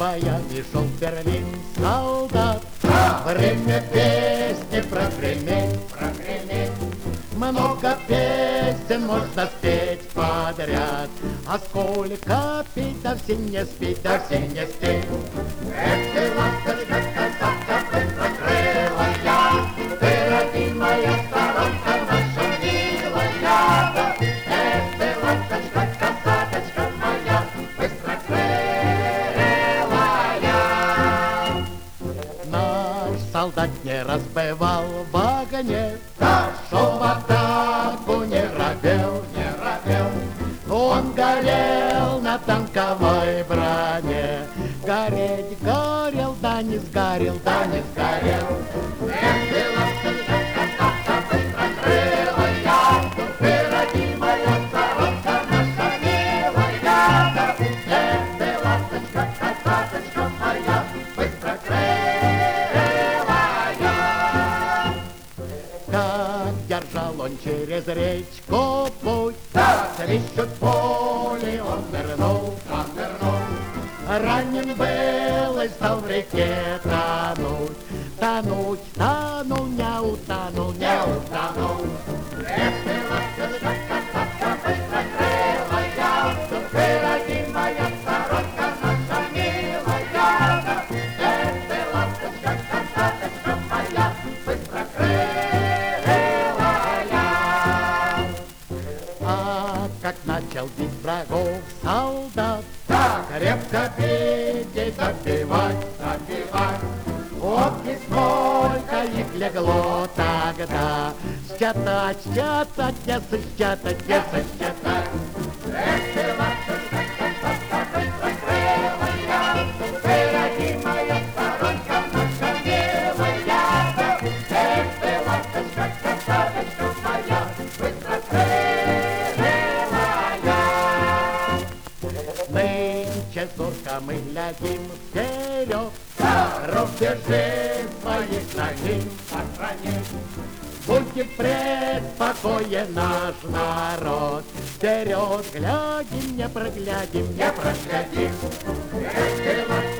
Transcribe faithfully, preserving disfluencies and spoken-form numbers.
Зимая пришел в Берлин солдат. Время песни прогреметь, прогреметь. Много песен можно спеть подряд, а сколько петь, да все не спеть, да все не спеть. Эх ты, ласточка, казачка, быстрокрылая, ты, родимая сторонка наша милая. Эх ты, ласточка, казачка моя, быстрокрылая. Наш солдат не раз бывал в огне, шел в атаку, не робел, не робел. Он горел на танковой броне, гореть горел, да не сгорел, да не сгорел. Эх ты, ласточка, казачка, быстрокрылая, ты, родимая сторонка наша милая. Эх ты, ласточка, казачка моя, быстрокрылая. Как держал он через речку путь, свищут пули, он нырнул, он нырнул. Ранен был и стал в реке тонуть, тонуть, тонул, не утонул, не утонул. Эх ты, ласточка, казачка, быстрокрылая, ты, родимая сторонка наша милая. Эх ты, ласточка, казачка моя, быстрокрылая. А как начал бить врагов солдат, крепко пить и допивать, допивать. Вот и сколько их легло тогда, считать, считать, не сосчитать, не сосчитать. Эх ты, ласточка, казачка, быстрокрылая, ты, родимая сторонка наша милая. Эх ты, ласточка, казачка моя, быстрокрылая. Нынче зорко мы глядим вперед, рубежи своих сохраним, сохраним. Будет преспокоен наш народ, вперед глядим, не проглядим, не проглядим. Эх ты,